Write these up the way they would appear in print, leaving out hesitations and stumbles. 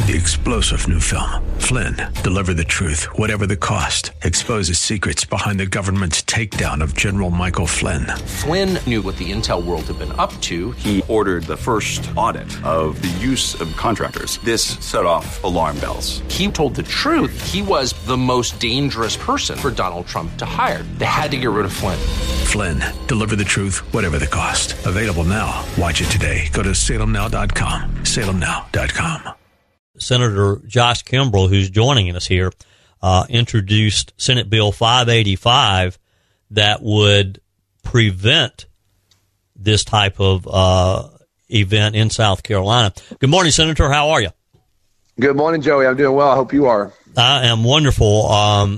the explosive new film, Flynn, Deliver the Truth, Whatever the Cost, exposes secrets behind the government's takedown of General Michael Flynn. Flynn knew what the intel world had been up to. He ordered the first audit of the use of contractors. This set off alarm bells. He told the truth. He was the most dangerous person for Donald Trump to hire. They had to get rid of Flynn. Flynn, Deliver the Truth, Whatever the Cost. Available now. Watch it today. Go to salemnow.com. salemnow.com. Senator Josh Kimbrell, who's joining us here, introduced Senate Bill 585 that would prevent this type of event in South Carolina. Good morning, Senator. How are you? Good morning, Joey. I'm doing well. I hope you are. I am wonderful.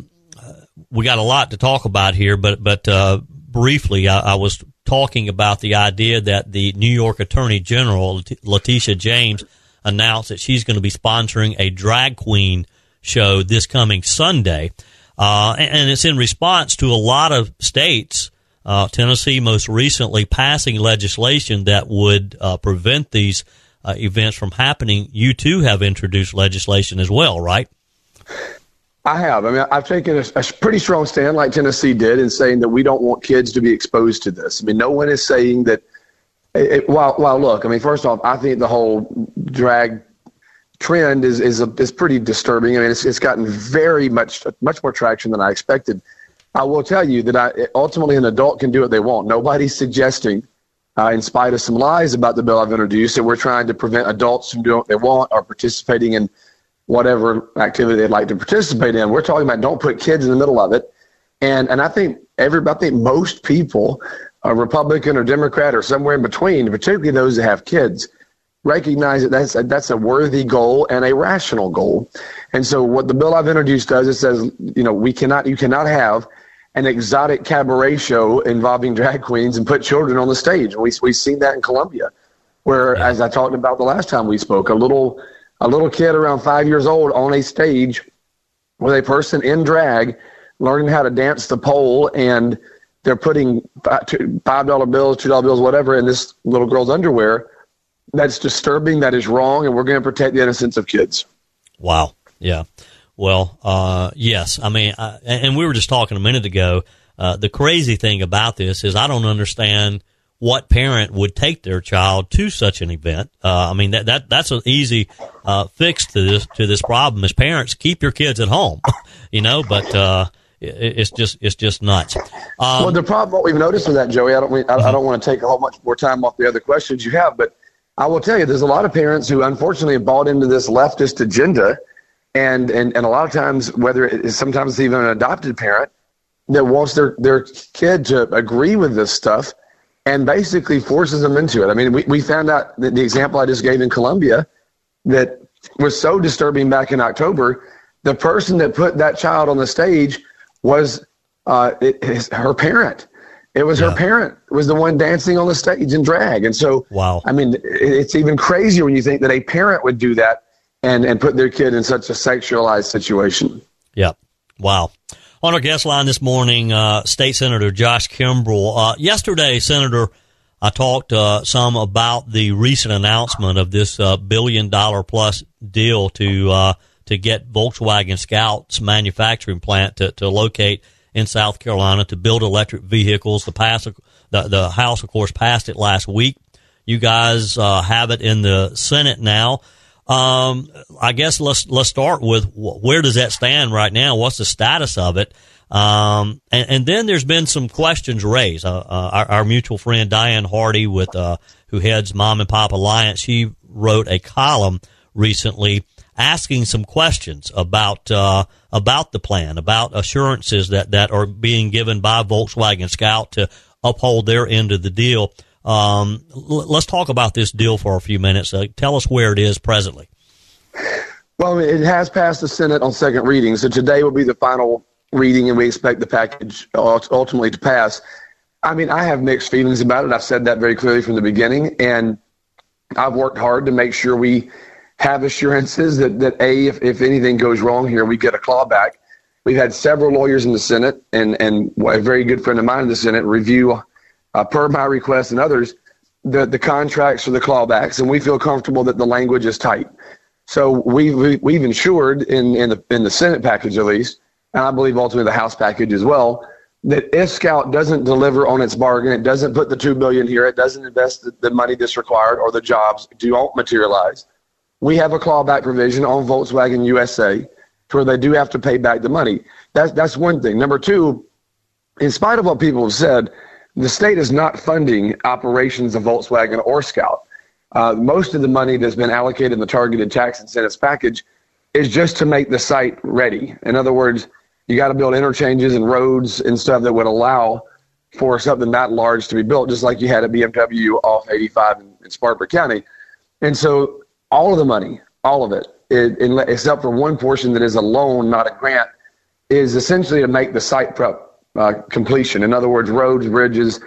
We got a lot to talk about here, but briefly, I was talking about the idea that the New York Attorney General, Letitia James, announced that she's going to be sponsoring a drag queen show this coming Sunday. And it's in response to a lot of states, Tennessee most recently, passing legislation that would prevent these events from happening. You, too, have introduced legislation as well, right? I have. I mean, I've taken a pretty strong stand like Tennessee did in saying that we don't want kids to be exposed to this. I mean, no one is saying that. Well, look, I mean, first off, I think the whole drag trend is pretty disturbing. I mean, it's gotten very much more traction than I expected. I will tell you that ultimately an adult can do what they want. Nobody's suggesting, in spite of some lies about the bill I've introduced, that we're trying to prevent adults from doing what they want or participating in whatever activity they'd like to participate in. We're talking about don't put kids in the middle of it. And I think most people, a Republican or Democrat or somewhere in between, particularly those that have kids, recognize that that's a worthy goal and a rational goal. And so what the bill I've introduced does, it says, you cannot have an exotic cabaret show involving drag queens and put children on the stage. We've seen that in Columbia, where, as I talked about the last time we spoke, a little kid around 5 years old on a stage with a person in drag learning how to dance the pole, and they're putting $5 bills, $2 bills, whatever, in this little girl's underwear. That's disturbing. That is wrong, and we're going to protect the innocence of kids. Wow. Yeah. Well, yes. I mean, and we were just talking a minute ago. The crazy thing about this is I don't understand what parent would take their child to such an event. I mean, that's an easy fix to this problem. As parents, keep your kids at home, but it's just nuts. Well, the problem, what we've noticed with that, Joey, I don't want to take a whole much more time off the other questions you have, but I will tell you, there's a lot of parents who unfortunately have bought into this leftist agenda, and a lot of times, sometimes it's even an adopted parent that wants their kid to agree with this stuff and basically forces them into it. I mean, we found out that the example I just gave in Columbia that was so disturbing back in October, the person that put that child on the stage was her parent. It was her parent was the one dancing on the stage in drag. And so, wow. I mean, it's even crazier when you think that a parent would do that and put their kid in such a sexualized situation. Yeah. Wow. On our guest line this morning, State Senator Josh Kimbrell. Yesterday, Senator, I talked some about the recent announcement of this $1 billion-plus deal to get Volkswagen Scout's manufacturing plant to locate in South Carolina to build electric vehicles. The House, of course, passed it last week. You guys have it in the Senate now. I guess let's start with where does that stand right now? What's the status of it? And then there's been some questions raised. Our mutual friend Diane Hardy, who heads Mom and Pop Alliance, she wrote a column recently asking some questions about the plan, about assurances that are being given by Volkswagen Scout to uphold their end of the deal. Let's talk about this deal for a few minutes. Tell us where it is presently. Well, it has passed the Senate on second reading, so today will be the final reading, and we expect the package ultimately to pass. I mean, I have mixed feelings about it. I've said that very clearly from the beginning, and I've worked hard to make sure we have assurances that if anything goes wrong here, we get a clawback. We've had several lawyers in the Senate and a very good friend of mine in the Senate review, per my request and others, the contracts for the clawbacks, and we feel comfortable that the language is tight. So we've ensured in the Senate package at least, and I believe ultimately the House package as well, that if Scout doesn't deliver on its bargain, it doesn't put the $2 billion here, it doesn't invest the money that's required, or the jobs don't materialize, we have a clawback provision on Volkswagen USA to where they do have to pay back the money. That's one thing. Number two, in spite of what people have said, the state is not funding operations of Volkswagen or Scout. Most of the money that's been allocated in the targeted tax incentives package is just to make the site ready. In other words, you got to build interchanges and roads and stuff that would allow for something that large to be built, just like you had at BMW off 85 in Spartanburg County. And so all of the money, all of it, except for one portion that is a loan, not a grant, is essentially to make the site prep completion. In other words, roads, bridges,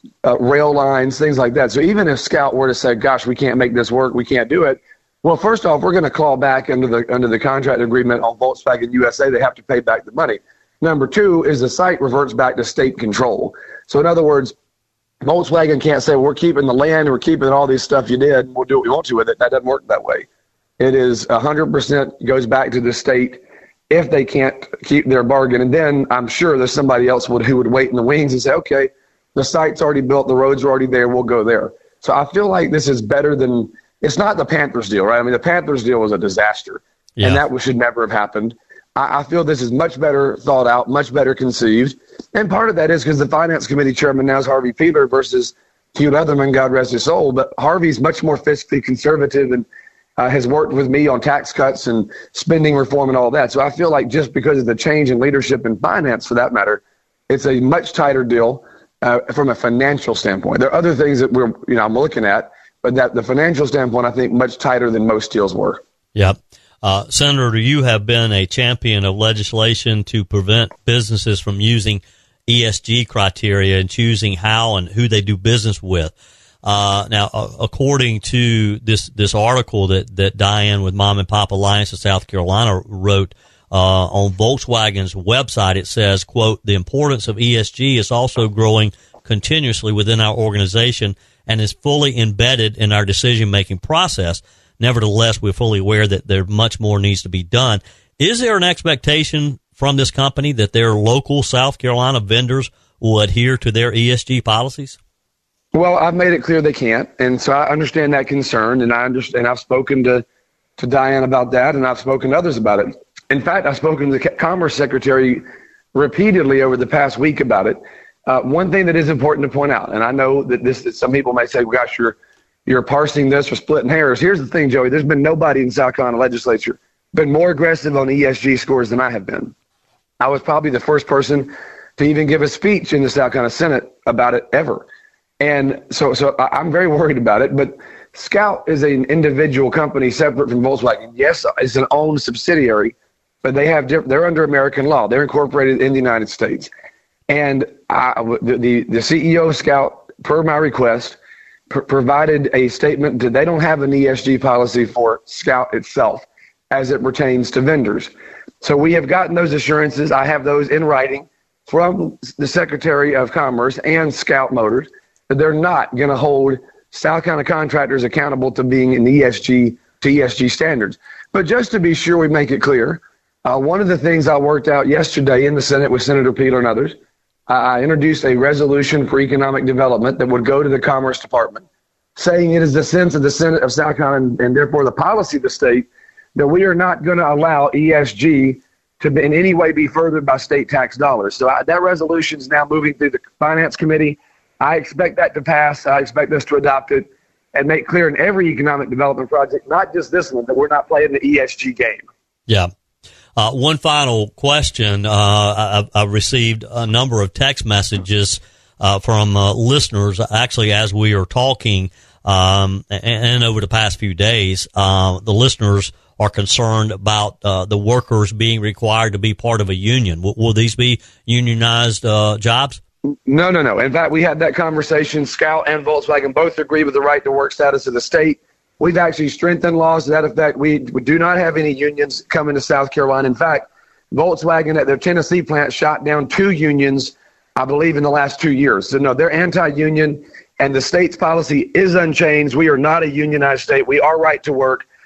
rail lines, things like that. So even if Scout were to say, gosh, we can't make this work, we can't do it, well, first off, we're going to claw back under the contract agreement on Volkswagen USA. They have to pay back the money. Number two is the site reverts back to state control. So in other words, Volkswagen can't say, well, we're keeping the land, we're keeping all this stuff you did, and we'll do what we want to with it. That doesn't work that way. It is 100% goes back to the state if they can't keep their bargain. And then I'm sure there's somebody else who would wait in the wings and say, okay, the site's already built, the roads are already there, we'll go there. So I feel like this is better than – it's not the Panthers deal, right? I mean, the Panthers deal was a disaster, and that should never have happened. I feel this is much better thought out, much better conceived. And part of that is because the Finance Committee chairman now is Harvey Peeler versus Hugh Leatherman, God rest his soul. But Harvey's much more fiscally conservative and has worked with me on tax cuts and spending reform and all that. So I feel like just because of the change in leadership in finance, for that matter, it's a much tighter deal from a financial standpoint. There are other things that I'm looking at, but that the financial standpoint, I think, much tighter than most deals were. Yep. Senator, you have been a champion of legislation to prevent businesses from using ESG criteria and choosing how and who they do business with. Now, according to this article that Diane with Mom and Pop Alliance of South Carolina wrote on Volkswagen's website, it says, quote, the importance of ESG is also growing continuously within our organization and is fully embedded in our decision-making process. Nevertheless, we're fully aware that there much more needs to be done. Is there an expectation from this company that their local South Carolina vendors will adhere to their ESG policies? Well, I've made it clear they can't, and so I understand that concern, and I've spoken to Diane about that, and I've spoken to others about it. In fact, I've spoken to the Commerce Secretary repeatedly over the past week about it. One thing that is important to point out, and I know that some people may say, well, gosh, you're parsing this or splitting hairs. Here's the thing, Joey. There's been nobody in South Carolina legislature been more aggressive on ESG scores than I have been. I was probably the first person to even give a speech in the South Carolina Senate about it ever. And so I'm very worried about it. But Scout is an individual company separate from Volkswagen. Yes, it's an owned subsidiary, but they're under American law. They're incorporated in the United States. And the CEO of Scout, per my request, provided a statement that they don't have an ESG policy for Scout itself as it pertains to vendors. So we have gotten those assurances. I have those in writing from the Secretary of Commerce and Scout Motors that they're not going to hold South Carolina contractors accountable to being in ESG standards. But just to be sure we make it clear, one of the things I worked out yesterday in the Senate with Senator Peeler and others, I introduced a resolution for economic development that would go to the Commerce Department, saying it is the sense of the Senate of South Carolina and therefore the policy of the state that we are not going to allow ESG to in any way be furthered by state tax dollars. So that resolution is now moving through the Finance Committee. I expect that to pass. I expect us to adopt it and make clear in every economic development project, not just this one, that we're not playing the ESG game. Yeah. One final question. I received a number of text messages from listeners, actually, as we are talking, and over the past few days. The listeners are concerned about the workers being required to be part of a union. Will these be unionized jobs? No. In fact, we had that conversation. Scout and Volkswagen both agree with the right to work status of the state. We've actually strengthened laws to that effect. We do not have any unions coming to South Carolina. In fact, Volkswagen at their Tennessee plant shot down 2 unions, I believe, in the last 2 years. So, no, they're anti-union, and the state's policy is unchanged. We are not a unionized state. We are right to work.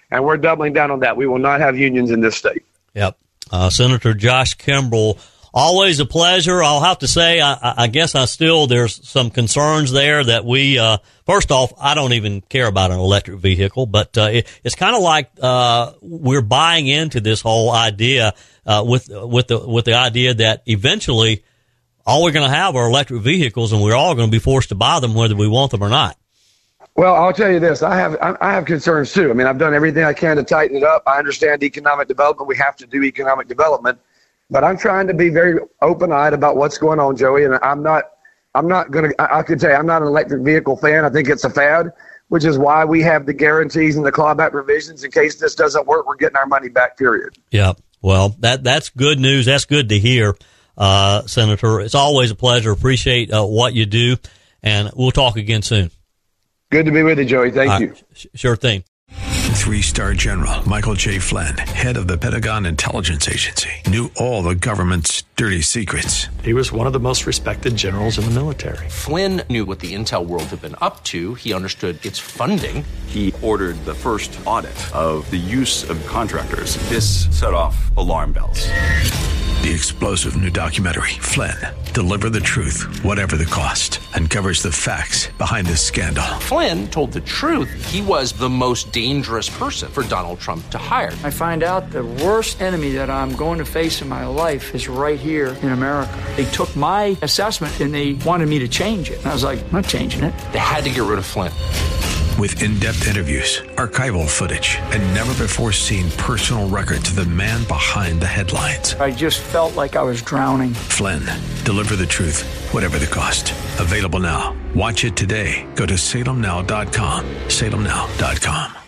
and we're doubling down on that. We will not have unions in this state. Yep. Senator Josh Kimbrell, always a pleasure. I'll have to say, I guess there's some concerns there that we, first off, I don't even care about an electric vehicle, but it's kind of like we're buying into this whole idea with the idea that eventually all we're going to have are electric vehicles, and we're all going to be forced to buy them whether we want them or not. Well, I'll tell you this. I have concerns too. I mean, I've done everything I can to tighten it up. I understand economic development. We have to do economic development, but I'm trying to be very open-eyed about what's going on, Joey. And I'm not going to. I could tell you, I'm not an electric vehicle fan. I think it's a fad, which is why we have the guarantees and the clawback provisions in case this doesn't work. We're getting our money back. Period. Yeah. Well, that's good news. That's good to hear, Senator. It's always a pleasure. Appreciate what you do, and we'll talk again soon. Good to be with you, Joey. Thank you. Sure thing. 3-star General Michael J. Flynn, head of the Pentagon Intelligence Agency, knew all the government's dirty secrets. He was one of the most respected generals in the military. Flynn knew what the intel world had been up to. He understood its funding. He ordered the first audit of the use of contractors. This set off alarm bells. The explosive new documentary, Flynn, Deliver the Truth, Whatever the Cost, uncovers the facts behind this scandal. Flynn told the truth. He was the most dangerous person for Donald Trump to hire. I find out the worst enemy that I'm going to face in my life is right here in America. They took my assessment and they wanted me to change it. And I was like, I'm not changing it. They had to get rid of Flynn. With in-depth interviews, archival footage, and never-before-seen personal records of the man behind the headlines. I just felt like I was drowning. Flynn, Deliver the Truth, Whatever the Cost. Available now. Watch it today. Go to salemnow.com. salemnow.com.